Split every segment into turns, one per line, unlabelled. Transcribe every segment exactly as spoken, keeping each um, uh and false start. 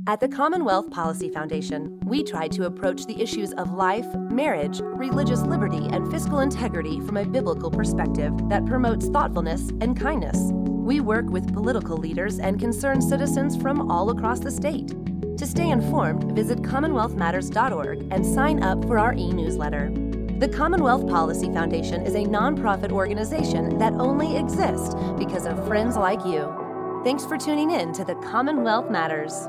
At the Commonwealth Policy Foundation, we try to approach the issues of life, marriage, religious liberty, and fiscal integrity from a biblical perspective that promotes thoughtfulness and kindness. We work with political leaders and concerned citizens from all across the state. To stay informed, visit commonwealth matters dot org and sign up for our e-newsletter. The Commonwealth Policy Foundation is a nonprofit organization that only exists because of friends like you. Thanks for tuning in to the Commonwealth Matters.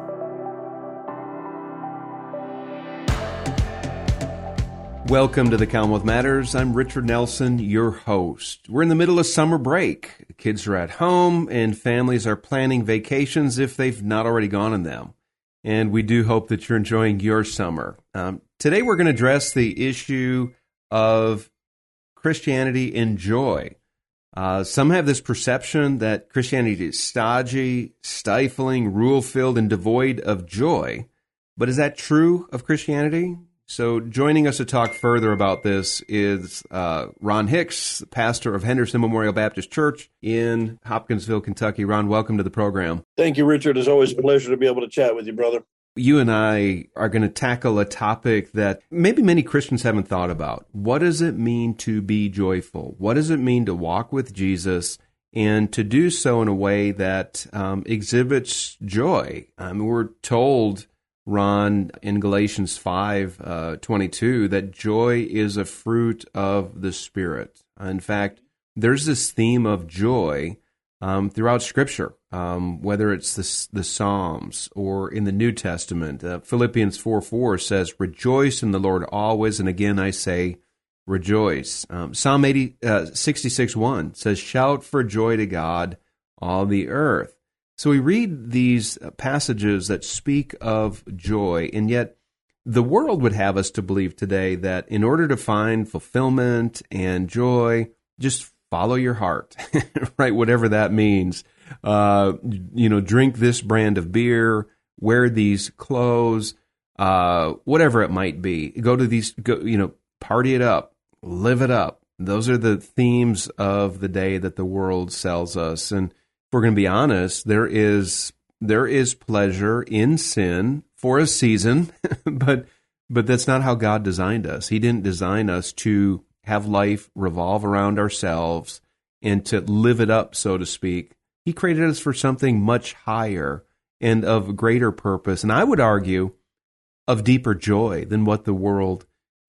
Welcome to the Commonwealth Matters. I'm Richard Nelson, your host. We're in the middle of summer break. The kids are at home and families are planning vacations if they've not already gone on them. And we do hope that you're enjoying your summer. Um, today we're going to address the issue of Christianity and joy. Uh, some have this perception that Christianity is stodgy, stifling, rule-filled, and devoid of joy. But is that true of Christianity? So joining us to talk further about this is uh, Ron Hicks, pastor of Henderson Memorial Baptist Church in Hopkinsville, Kentucky. Ron, welcome to the program.
Thank you, Richard. It's always a pleasure to be able to chat with you, brother.
You and I are going to tackle a topic that maybe many Christians haven't thought about. What does it mean to be joyful? What does it mean to walk with Jesus and to do so in a way that um, exhibits joy? I mean, we're told, Ron, in Galatians five uh, twenty-two, that joy is a fruit of the Spirit. In fact, there's this theme of joy um, throughout Scripture, um, whether it's the, the Psalms or in the New Testament. Uh, Philippians four four says, "Rejoice in the Lord always, and again I say, rejoice." Um, Psalm eighty, uh, sixty-six one says, "Shout for joy to God, all the earth." So we read these passages that speak of joy, and yet the world would have us to believe today that in order to find fulfillment and joy, just follow your heart, right? Whatever that means. Uh, you know, drink this brand of beer, wear these clothes, uh, whatever it might be. Go to these, go, you know, party it up, live it up. Those are the themes of the day that the world sells us. And if we're going to be honest, there is there is pleasure in sin for a season, but but that's not how God designed us. He didn't design us to have life revolve around ourselves and to live it up, so to speak. He created us for something much higher and of greater purpose, and I would argue of deeper joy than what the world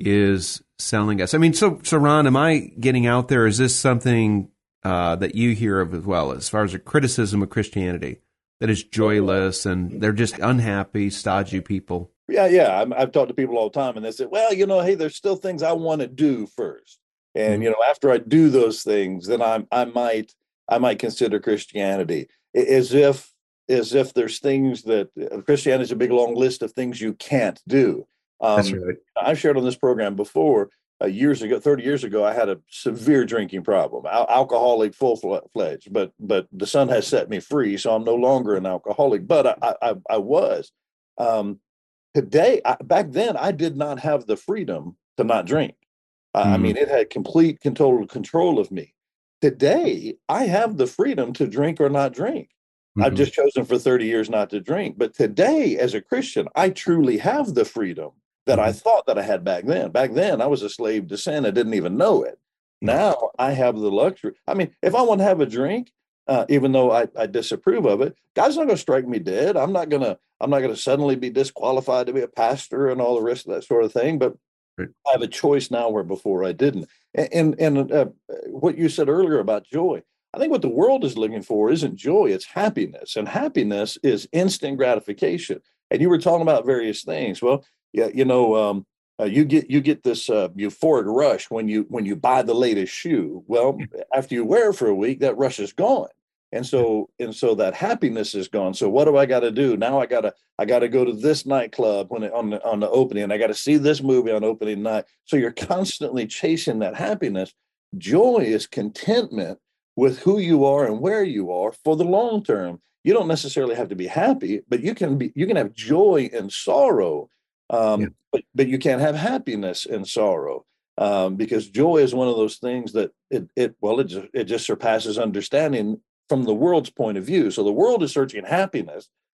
is selling us. I mean, so, so Ron, am I getting out there? Is this something uh, that you hear of as well, as far as a criticism of Christianity, that is joyless and they're just unhappy, stodgy people?
Yeah, yeah. I'm, I've talked to people all the time, and they say, well, you know, hey, there's still things I want to do first. And, mm-hmm. you know, after I do those things, then I, I might I might consider Christianity, as if as if there's things that uh, Christianity is a big, long list of things you can't do. Um,
That's right.
I've shared on this program before, uh, years ago, thirty years ago, I had a severe drinking problem, al- alcoholic full-fledged, but but the Son has set me free, so I'm no longer an alcoholic, but I, I, I was. Um, today, I, back then, I did not have the freedom to not drink. Mm. I mean, it had complete control, control of me. Today, I have the freedom to drink or not drink. Mm-hmm. I've just chosen for thirty years not to drink. But today, as a Christian, I truly have the freedom that mm-hmm. I thought that I had back then. Back then, I was a slave to sin. I didn't even know it. Mm-hmm. Now, I have the luxury. I mean, if I want to have a drink, uh, even though I, I disapprove of it, God's not going to strike me dead. I'm not going to I'm not going to suddenly be disqualified to be a pastor and all the rest of that sort of thing. But right. I have a choice now where before I didn't. And, and uh, what you said earlier about joy, I think what the world is looking for isn't joy, it's happiness. And happiness is instant gratification. And you were talking about various things. Well, yeah, you know, um, uh, you get you get this uh, euphoric rush when you when you buy the latest shoe. Well, after you wear it for a week, that rush is gone. And so and so that happiness is gone. So what do I got to do? Now I got to I got to go to this nightclub when it, on the on the opening, and I got to see this movie on opening night. So you're constantly chasing that happiness. Joy is contentment with who you are and where you are for the long term. You don't necessarily have to be happy, but you can be you can have joy and sorrow. Um, yeah. but, but you can't have happiness and sorrow. Um, because joy is one of those things that it it well it just, it just surpasses understanding from the world's point of view. So the world is searching happiness.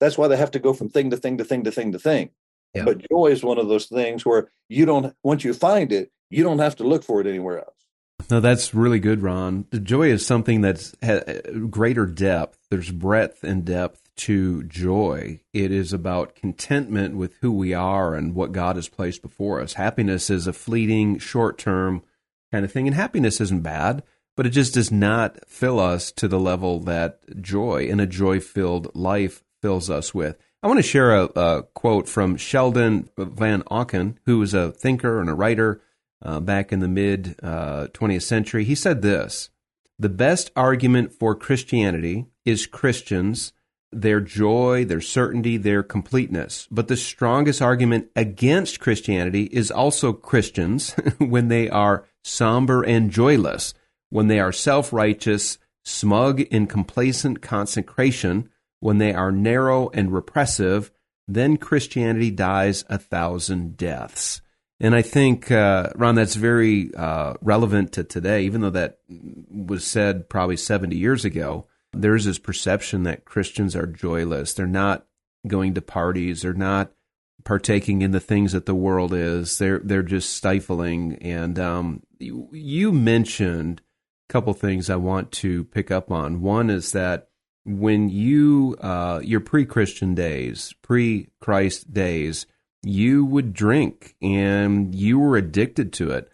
That's why they have to go from thing to thing to thing to thing to thing. Yeah. But joy is one of those things where you don't, once you find it, you don't have to look for it anywhere else.
No, that's really good, Ron. The joy is something that's greater depth. There's breadth and depth to joy. It is about contentment with who we are and what God has placed before us. Happiness is a fleeting, short-term kind of thing, and happiness isn't bad, but it just does not fill us to the level that joy and a joy-filled life fills us with. I want to share a, a quote from Sheldon Van Auken, who was a thinker and a writer uh, back in the mid-twentieth uh, century. He said this: "The best argument for Christianity is Christians, their joy, their certainty, their completeness. But the strongest argument against Christianity is also Christians when they are somber and joyless, when they are self-righteous, smug in complacent consecration, when they are narrow and repressive, then Christianity dies a thousand deaths." And I think, uh, Ron, that's very uh, relevant to today, even though that was said probably seventy years ago. There's this perception that Christians are joyless. They're not going to parties. They're not partaking in the things that the world is. They're they're just stifling. And um, you, you mentioned a couple things I want to pick up on. One is that when you, uh, your pre-Christian days, pre-Christ days, you would drink and you were addicted to it.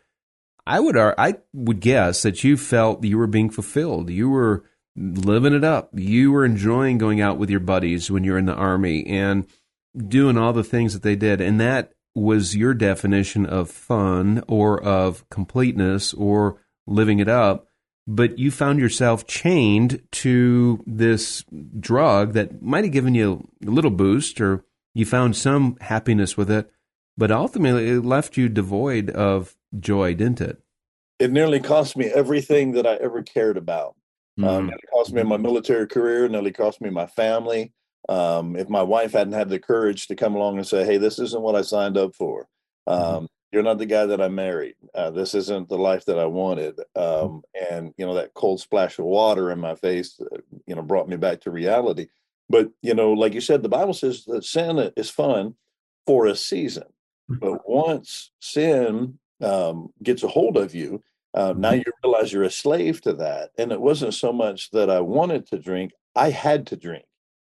I would I would guess that you felt you were being fulfilled. You were living it up. You were enjoying going out with your buddies when you were in the Army and doing all the things that they did. And that was your definition of fun or of completeness or living it up. But you found yourself chained to this drug that might have given you a little boost, or you found some happiness with it, but ultimately it left you devoid of joy, didn't it?
It nearly cost me everything that I ever cared about. Mm-hmm. Um, it cost me my military career, nearly cost me my family. Um, if my wife hadn't had the courage to come along and say, hey, this isn't what I signed up for. Um, mm-hmm. You're not the guy that I married. Uh, this isn't the life that I wanted. Um, and, you know, that cold splash of water in my face, uh, you know, brought me back to reality. But, you know, like you said, the Bible says that sin is fun for a season. But once sin um, gets a hold of you, uh, now you realize you're a slave to that. And it wasn't so much that I wanted to drink, I had to drink.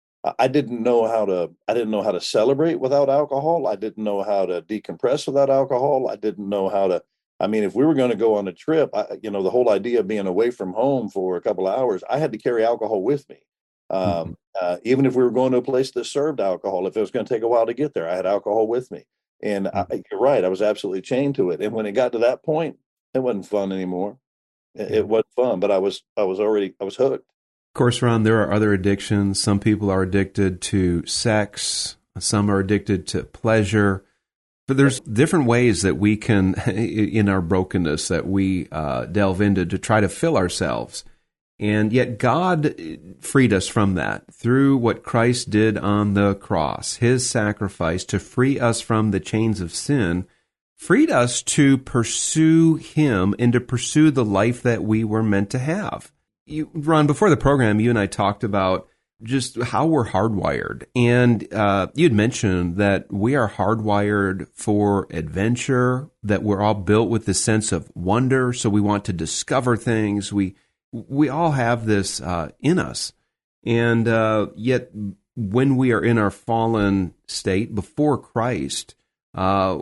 I didn't know how to, I didn't know how to celebrate without alcohol. I didn't know how to decompress without alcohol. I didn't know how to, I mean, if we were going to go on a trip, I, you know, the whole idea of being away from home for a couple of hours, I had to carry alcohol with me. Um, uh, even if we were going to a place that served alcohol, if it was going to take a while to get there, I had alcohol with me. And I, you're right, I was absolutely chained to it. And when it got to that point, it wasn't fun anymore. It, it wasn't fun, but I was, I was already, I was hooked.
Of course, Ron, there are other addictions. Some people are addicted to sex. Some are addicted to pleasure. But there's different ways that we can, in our brokenness, that we uh, delve into to try to fill ourselves. And yet God freed us from that through what Christ did on the cross, his sacrifice to free us from the chains of sin, freed us to pursue him and to pursue the life that we were meant to have. You, Ron, before the program, you and I talked about just how we're hardwired. And uh, you had mentioned that we are hardwired for adventure, that we're all built with this sense of wonder. So we want to discover things. We we all have this uh, in us. And uh, yet when we are in our fallen state before Christ, uh,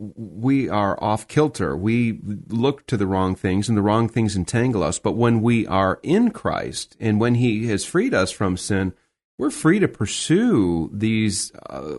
we are off kilter. We look to the wrong things, and the wrong things entangle us. But when we are in Christ, and when he has freed us from sin, we're free to pursue these uh,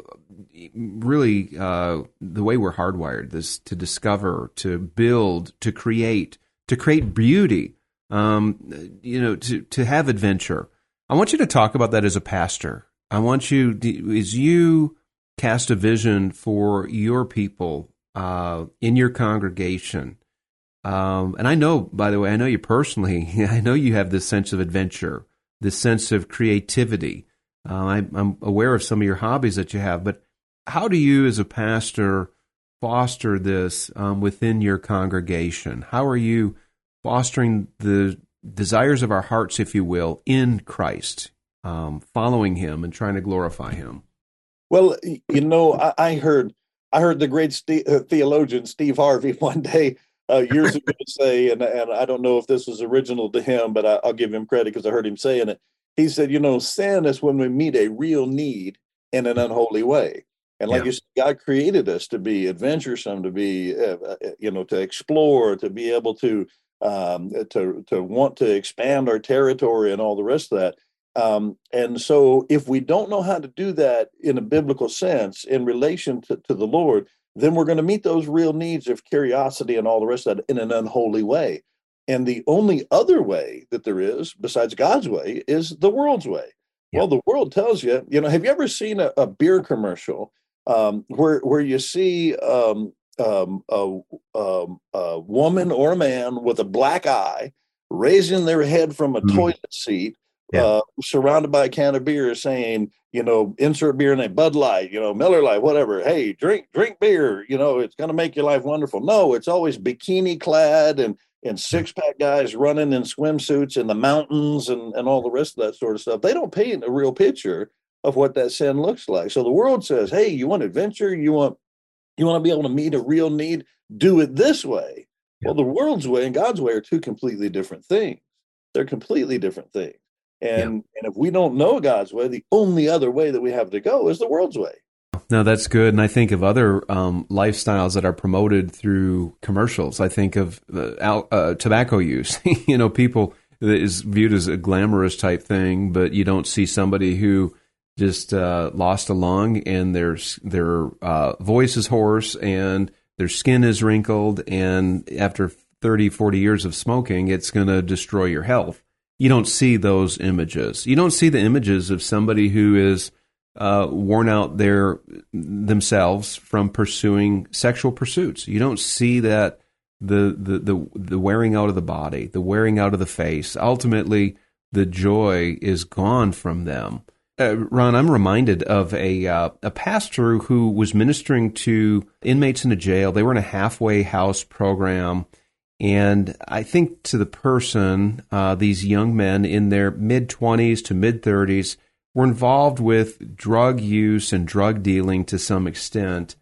really uh, the way we're hardwired, this to discover, to build, to create, to create beauty, um, you know, to, to have adventure. I want you to talk about that as a pastor. I want you, as you cast a vision for your people uh, in your congregation. Um, and I know, by the way, I know you personally, I know you have this sense of adventure, this sense of creativity. Uh, I, I'm aware of some of your hobbies that you have, but how do you as a pastor foster this um, within your congregation? How are you fostering the desires of our hearts, if you will, in Christ? um, following him and trying to glorify him?
Well, you know, I, I heard I heard the great Steve, uh, theologian Steve Harvey one day uh, years ago say, and, and I don't know if this was original to him, but I, I'll give him credit because I heard him saying it. He said, you know, sin is when we meet a real need in an unholy way. And like yeah. you said, God created us to be adventuresome, to be, uh, you know, to explore, to be able to, um, to, to want to expand our territory and all the rest of that. Um, and so if we don't know how to do that in a biblical sense in relation to, to the Lord, then we're going to meet those real needs of curiosity and all the rest of that in an unholy way. And the only other way that there is, besides God's way, is the world's way. Yeah. Well, the world tells you, you know, have you ever seen a, a beer commercial um, where where you see um, um, a, um, a woman or a man with a black eye raising their head from a mm. toilet seat, yeah. uh, surrounded by a can of beer, saying, you know, insert beer name, Bud Light, you know, Miller Lite, whatever. Hey, drink drink beer. You know, it's going to make your life wonderful. No, it's always bikini clad and and six-pack guys running in swimsuits in the mountains and, and all the rest of that sort of stuff. They don't paint a real picture of what that sin looks like. So the world says, hey, you want adventure? You want you want to be able to meet a real need? Do it this way. Yeah. Well, the world's way and God's way are two completely different things. They're completely different things. And, yeah. and if we don't know God's way, the only other way that we have to go is the world's way.
No, that's good. And I think of other um, lifestyles that are promoted through commercials. I think of uh, al- uh, tobacco use. You know, people, it is viewed as a glamorous type thing, but you don't see somebody who just uh, lost a lung and their, their uh, voice is hoarse and their skin is wrinkled. And after thirty, forty years of smoking, it's going to destroy your health. You don't see those images. You don't see the images of somebody who is Uh, worn out their themselves from pursuing sexual pursuits. You don't see that the, the the the wearing out of the body, the wearing out of the face. Ultimately, the joy is gone from them. Uh, Ron, I'm reminded of a uh, a pastor who was ministering to inmates in a jail. They were in a halfway house program, and I think to the person, uh, these young men in their mid twenties to mid thirties. Were involved with drug use and drug dealing to some extent.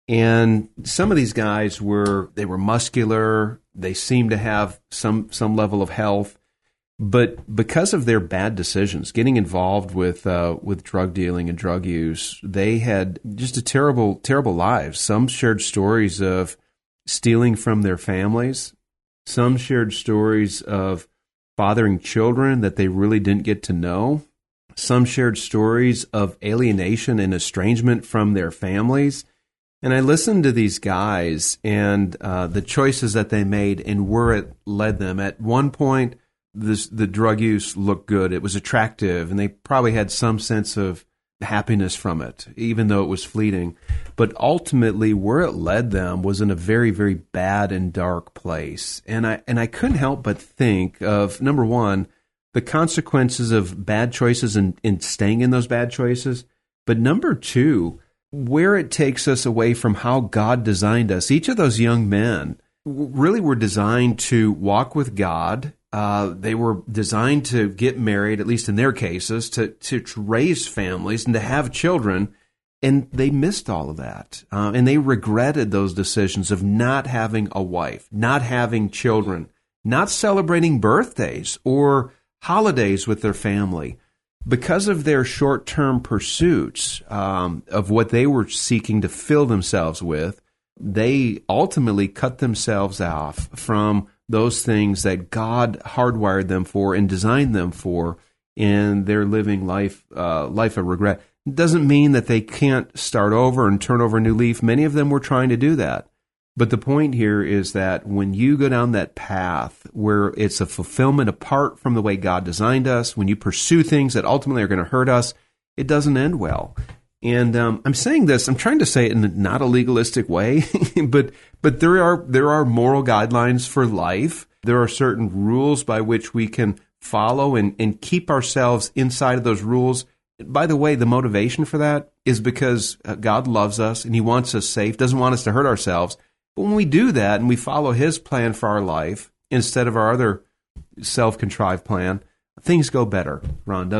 And some of these guys were, they were muscular, they seemed to have some some level of health, but because of their bad decisions, getting involved with uh, with drug dealing and drug use, they had just a terrible, terrible lives. Some shared stories of stealing from their families. Some shared stories of fathering children that they really didn't get to know. Some shared stories of alienation and estrangement from their families. And I listened to these guys and uh, the choices that they made and where it led them. At one point, this, the drug use looked good. It was attractive, and they probably had some sense of happiness from it, even though it was fleeting. But ultimately, where it led them was in a very, very bad and dark place. And I and I couldn't help but think of, number one, the consequences of bad choices and, and staying in those bad choices. But number two, where it takes us away from how God designed us. Each of those young men really were designed to walk with God. Uh, they were designed to get married, at least in their cases, to, to, to raise families and to have children. And they missed all of that. Uh, and they regretted those decisions of not having a wife, not having children, not celebrating birthdays or holidays with their family. Because of their short-term pursuits um, of what they were seeking to fill themselves with, they ultimately cut themselves off from those things that God hardwired them for and designed them for, and they're living life uh, life of regret. It doesn't mean that they can't start over and turn over a new leaf. Many of them were trying to do that. But the point here is that when you go down that path where it's a fulfillment apart from the way God designed us, when you pursue things that ultimately are going to hurt us, it doesn't end well. And um, I'm saying this, I'm trying to say it in not a legalistic way, but but there are there are moral guidelines for life. There are certain rules by which we can follow and, and keep ourselves inside of those rules. By the way, the motivation for that is because God loves us and He wants us safe, doesn't want us to hurt ourselves. But when we do that and we follow His plan for our life instead of our other self-contrived plan, things go better, Ron, doesn't it?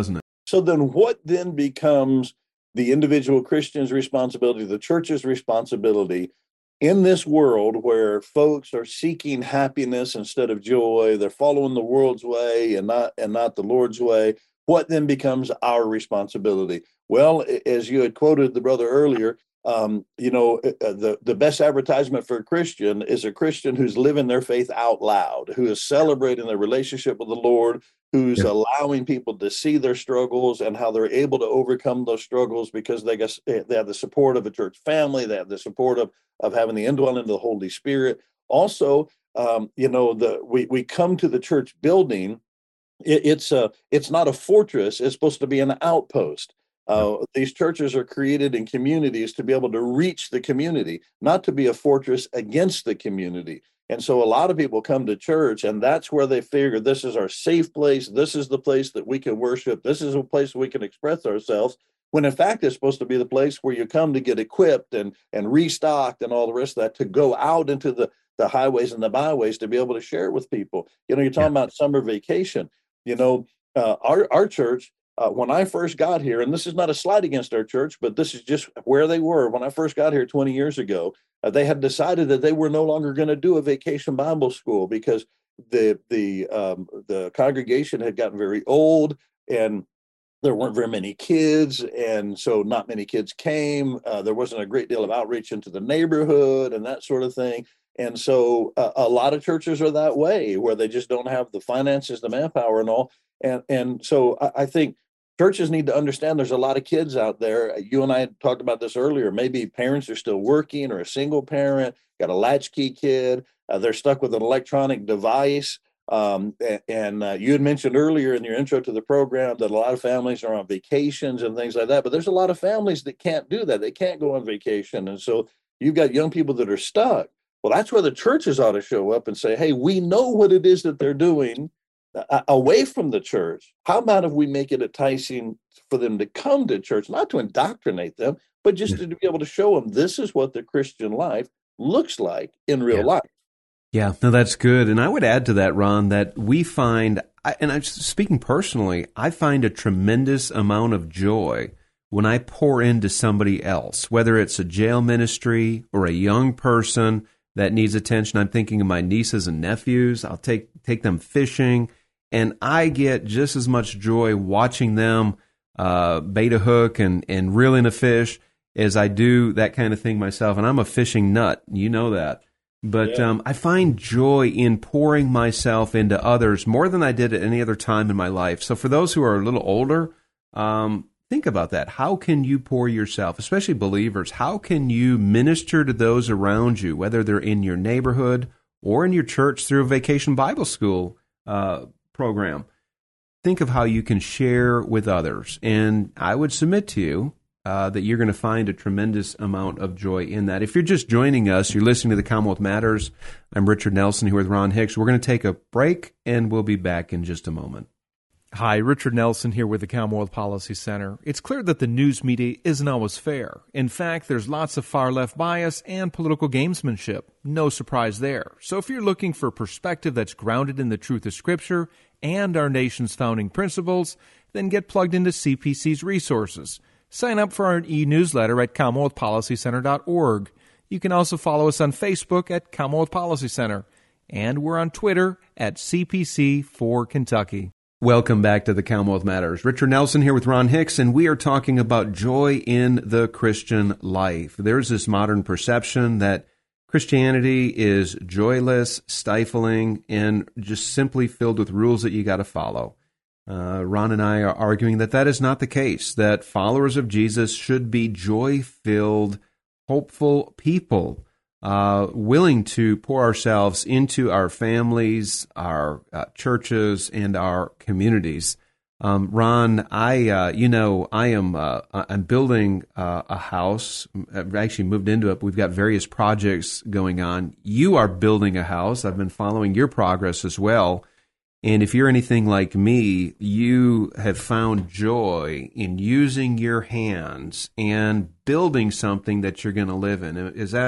So then what then becomes the individual Christian's responsibility, the church's responsibility in this world where folks are seeking happiness instead of joy? They're following the world's way and not and not the Lord's way. What then becomes our responsibility? Well, as you had quoted the brother earlier, um, you know, the, the best advertisement for a Christian is a Christian who's living their faith out loud, who is celebrating their relationship with the Lord, who's yeah. allowing people to see their struggles and how they're able to overcome those struggles because they guess they have the support of a church family, they have the support of, of having the indwelling of the Holy Spirit. Also, um, you know, the we we come to the church building. It, it's a it's not a fortress. It's supposed to be an outpost. Uh, these churches are created in communities to be able to reach the community, not to be a fortress against the community. And so a lot of people come to church, and that's where they figure this is our safe place. This is the place that we can worship. This is a place we can express ourselves. When in fact, it's supposed to be the place where you come to get equipped and, and restocked and all the rest of that, to go out into the, the highways and the byways to be able to share with people. You know, you're talking yeah. about summer vacation. You know, uh, our, our church, Uh, when I first got here, and this is not a slight against our church, but this is just where they were. When I first got here twenty years ago, uh, they had decided that they were no longer going to do a vacation Bible school because the the um, the congregation had gotten very old and there weren't very many kids. And so not many kids came. Uh, there wasn't a great deal of outreach into the neighborhood and that sort of thing. And so uh, a lot of churches are that way, where they just don't have the finances, the manpower and all. And, and so I, I think churches need to understand there's a lot of kids out there. You and I had talked about this earlier. Maybe parents are still working, or a single parent, got a latchkey kid. Uh, they're stuck with an electronic device. Um, and and uh, you had mentioned earlier in your intro to the program that a lot of families are on vacations and things like that. But there's a lot of families that can't do that. They can't go on vacation. And so you've got young people that are stuck. Well, that's where the churches ought to show up and say, hey, we know what it is that they're doing away from the church. How about if we make it enticing for them to come to church, not to indoctrinate them, but just yeah. to be able to show them this is what the Christian life looks like in real
yeah.
life.
Yeah, no, that's good. And I would add to that, Ron, that we find, and I'm speaking personally, I find a tremendous amount of joy when I pour into somebody else, whether it's a jail ministry or a young person that needs attention. I'm thinking of my nieces and nephews. I'll take take them fishing, and I get just as much joy watching them uh, bait a hook and, and reel in a fish as I do that kind of thing myself. And I'm a fishing nut. You know that. But yeah. um, I find joy in pouring myself into others more than I did at any other time in my life. So for those who are a little older, um, think about that. How can you pour yourself, especially believers, how can you minister to those around you, whether they're in your neighborhood or in your church through a vacation Bible school uh, program? Think of how you can share with others. And I would submit to you uh, that you're going to find a tremendous amount of joy in that. If you're just joining us, you're listening to the Commonwealth Matters. I'm Richard Nelson here with Ron Hicks. We're going to take a break, and we'll be back in just a moment.
Hi, Richard Nelson here with the Commonwealth Policy Center. It's clear that the news media isn't always fair. In fact, there's lots of far-left bias and political gamesmanship. No surprise there. So if you're looking for perspective that's grounded in the truth of Scripture and our nation's founding principles, then get plugged into C P C's resources. Sign up for our e-newsletter at commonwealth policy center dot org. You can also follow us on Facebook at Commonwealth Policy Center. And we're on Twitter at C P C for Kentucky.
Welcome back to the Commonwealth Matters. Richard Nelson here with Ron Hicks, and we are talking about joy in the Christian life. There's this modern perception that Christianity is joyless, stifling, and just simply filled with rules that you got to follow. Uh, Ron and I are arguing that that is not the case, that followers of Jesus should be joy-filled, hopeful people, Uh, willing to pour ourselves into our families, our uh, churches, and our communities. Um, Ron, I, uh, you know, I am, uh, I'm building uh, a house. I've actually moved into it. We've got various projects going on. You are building a house. I've been following your progress as well. And if you're anything like me, you have found joy in using your hands and building something that you're going to live in. Is that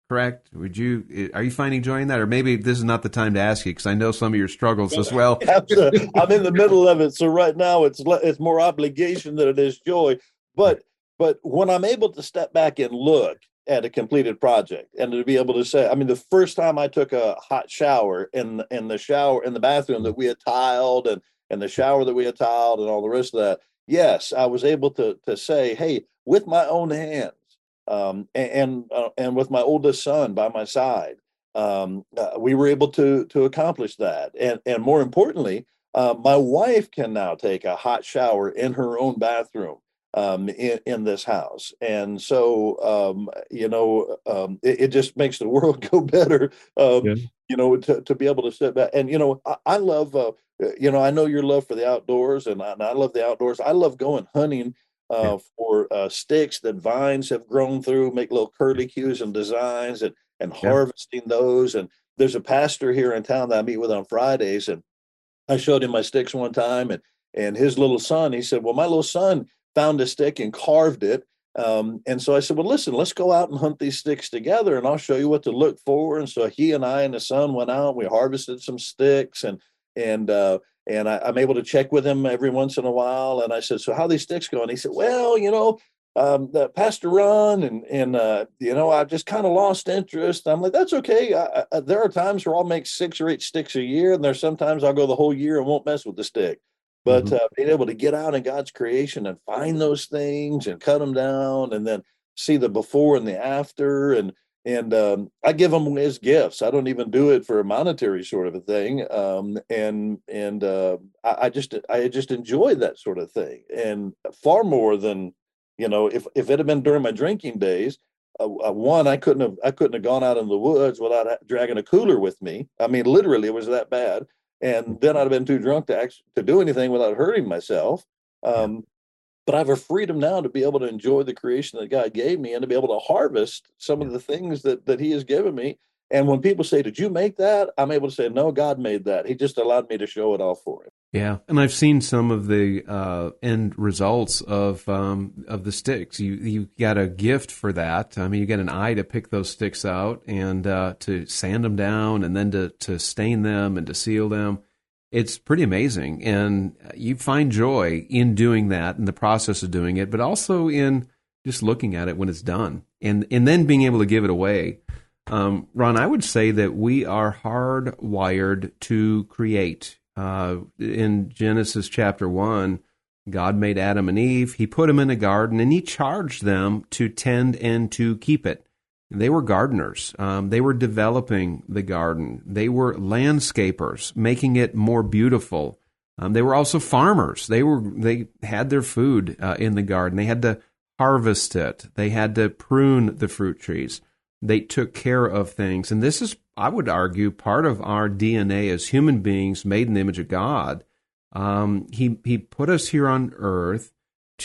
correct? Would you, are you finding joy in that? Or maybe this is not the time to ask you, because I know some of your struggles as well.
I'm in the middle of it. So right now it's, it's more obligation than it is joy. But, but when I'm able to step back and look at a completed project and to be able to say, I mean, the first time I took a hot shower in, in the shower, in the bathroom that we had tiled and, and the shower that we had tiled and all the rest of that, yes, I was able to, to say, hey, with my own hands, um, and, and, uh, and with my oldest son by my side, um, uh, we were able to, to accomplish that. And, and more importantly, uh, my wife can now take a hot shower in her own bathroom. Um, in, in this house. And so, um, you know, um, it, it just makes the world go better, um, yeah. you know, to, to be able to sit back. And, you know, I, I love, uh, you know, I know your love for the outdoors, and I, and I love the outdoors. I love going hunting uh, yeah. for uh, sticks that vines have grown through, make little curlicues and designs, and, and yeah. harvesting those. And there's a pastor here in town that I meet with on Fridays, and I showed him my sticks one time, and, and his little son, he said, well, my little son found a stick and carved it. Um, and so I said, well, listen, let's go out and hunt these sticks together, and I'll show you what to look for. And so he and I and his son went out, we harvested some sticks, and, and, uh, and I, I'm able to check with him every once in a while. And I said, so how are these sticks going? He said, well, you know, um, the Pastor Ron, and, and, uh, you know, I just kind of lost interest. I'm like, that's okay. I, I, there are times where I'll make six or eight sticks a year. And there's sometimes I'll go the whole year and won't mess with the stick. But mm-hmm. uh, being able to get out in God's creation and find those things and cut them down, and then see the before and the after, and and um, I give them as gifts. I don't even do it for a monetary sort of a thing, um, and and uh, I, I just I just enjoy that sort of thing, and far more than, you know, if if it had been during my drinking days. Uh, uh, one, I couldn't have I couldn't have gone out in the woods without dragging a cooler with me. I mean, literally, it was that bad. And then I'd have been too drunk to actually to do anything without hurting myself. Um, but I have a freedom now to be able to enjoy the creation that God gave me, and to be able to harvest some of the things that that He has given me. And when people say, "Did you make that?" I'm able to say, "No, God made that. He just allowed me to show it all for Him."
Yeah, and I've seen some of the uh, end results of um, of the sticks. You you got a gift for that. I mean, you get an eye to pick those sticks out, and uh, to sand them down, and then to to stain them and to seal them. It's pretty amazing, and you find joy in doing that, in the process of doing it, but also in just looking at it when it's done, and and then being able to give it away. Um, Ron, I would say that we are hardwired to create. Uh, in Genesis chapter one, God made Adam and Eve. He put them in a garden, and He charged them to tend and to keep it. They were gardeners. Um, they were developing the garden. They were landscapers, making it more beautiful. Um, they were also farmers. They were they had their food uh, in the garden. They had to harvest it. They had to prune the fruit trees. They took care of things. And this is, I would argue, part of our D N A as human beings made in the image of God. Um, he, he put us here on earth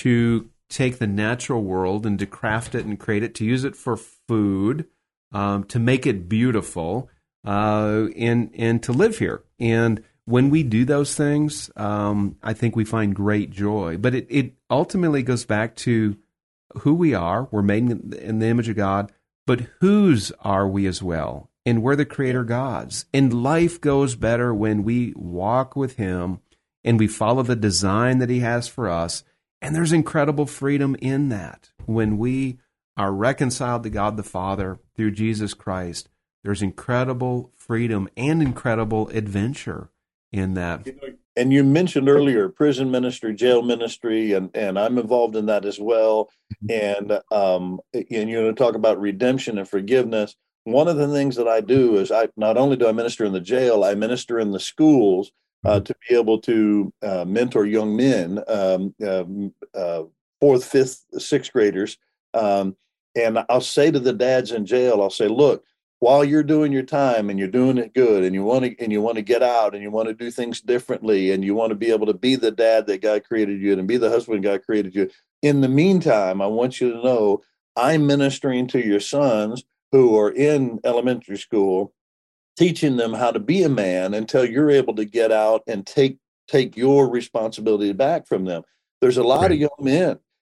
to take the natural world and to craft it and create it, to use it for food, um, to make it beautiful, uh, and, and to live here. And when we do those things, um, I think we find great joy. But it, it ultimately goes back to who we are. We're made in the, in the image of God. But whose are we as well? And we're the creator gods. And life goes better when we walk with Him and we follow the design that He has for us. And there's incredible freedom in that. When we are reconciled to God the Father through Jesus Christ, there's incredible freedom and incredible adventure in that.
And you mentioned earlier prison ministry, jail ministry, and, and I'm involved in that as well. And um, and you know, talk about redemption and forgiveness. One of the things that I do is I not only do I minister in the jail, I minister in the schools uh, to be able to uh, mentor young men, um, uh, uh, fourth, fifth, sixth graders. Um, and I'll say to the dads in jail, I'll say, look, while you're doing your time and you're doing it good, and you want to and you want to get out and you want to do things differently, and you want to be able to be the dad that God created you and be the husband God created you. In the meantime, I want you to know I'm ministering to your sons who are in elementary school, teaching them how to be a man until you're able to get out and take take your responsibility back from them. There's a lot right. of young men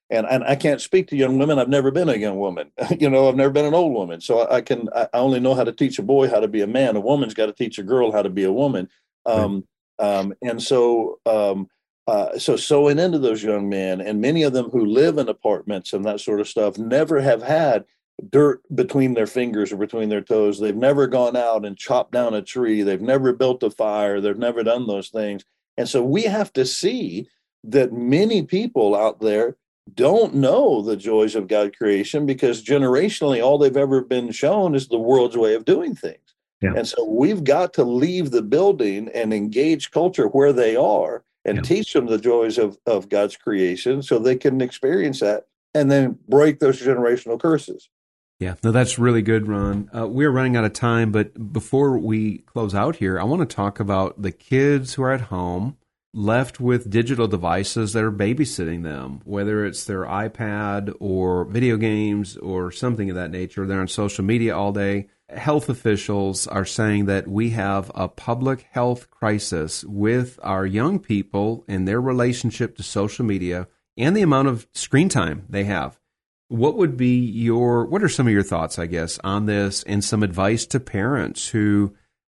And, and I can't speak to young women. I've never been a young woman. you know, I've never been an old woman. So I, I can, I only know how to teach a boy how to be a man. A woman's got to teach a girl how to be a woman. Um, right. um, and so, um, uh, so sewing into those young men, and many of them who live in apartments and that sort of stuff never have had dirt between their fingers or between their toes. They've never gone out and chopped down a tree. They've never built a fire. They've never done those things. And so we have to see that many people out there don't know the joys of God's creation, because generationally, all they've ever been shown is the world's way of doing things. Yeah. And so we've got to leave the building and engage culture where they are and yeah. teach them the joys of, of God's creation so they can experience that and then break those generational curses.
Yeah, no, that's really good, Ron. Uh, we're running out of time, but before we close out here, I want to talk about the kids who are at home, left with digital devices that are babysitting them, whether it's their iPad or video games or something of that nature. They're on social media all day. Health officials are saying that we have a public health crisis with our young people and their relationship to social media and the amount of screen time they have. What would be your, what are some of your thoughts, I guess, on this, and some advice to parents who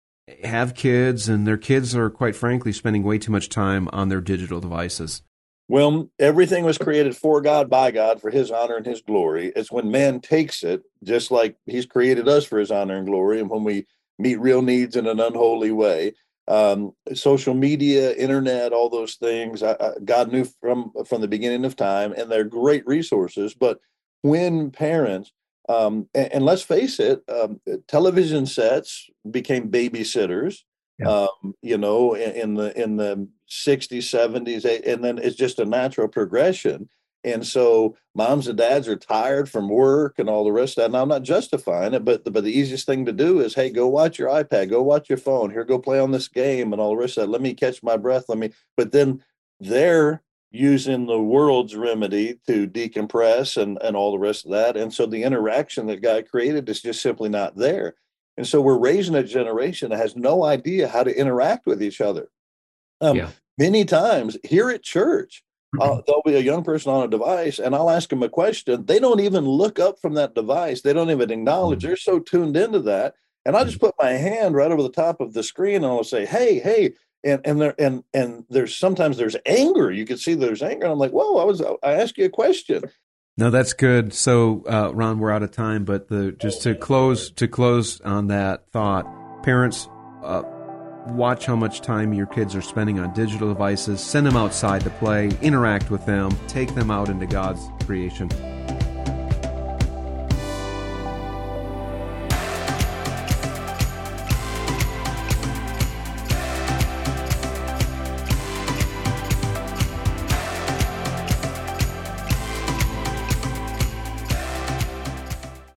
have kids and their kids are, quite frankly, spending way too much time on their digital devices?
Well, everything was created for God, by God, for his honor and his glory. It's when man takes it, just like he's created us for his honor and glory, and when we meet real needs in an unholy way. Um, social media, internet, all those things, I, I, God knew from, from the beginning of time, and they're great resources. But when parents, um, and, and let's face it, um, television sets became babysitters, yeah. um, you know, in, in the in the sixties, seventies, and then it's just a natural progression. And so moms and dads are tired from work and all the rest of that. And I'm not justifying it, but the, but the easiest thing to do is, hey, go watch your iPad, go watch your phone, here, go play on this game and all the rest of that. Let me catch my breath. Let me, but then they're using the world's remedy to decompress and, and all the rest of that. And so the interaction that God created is just simply not there. And so we're raising a generation that has no idea how to interact with each other. Um, yeah. Many times here at church, uh, there'll be a young person on a device and I'll ask them a question. They don't even look up from that device. They don't even acknowledge. Mm-hmm. They're so tuned into that. And I'll just put my hand right over the top of the screen and I'll say, hey, hey, And and there and and there's sometimes there's anger. You can see there's anger. And I'm like, whoa, I was I asked you a question.
No, that's good. So, uh, Ron, we're out of time, but the just to close to close on that thought, parents, uh, watch how much time your kids are spending on digital devices. Send them outside to play. Interact with them. Take them out into God's creation.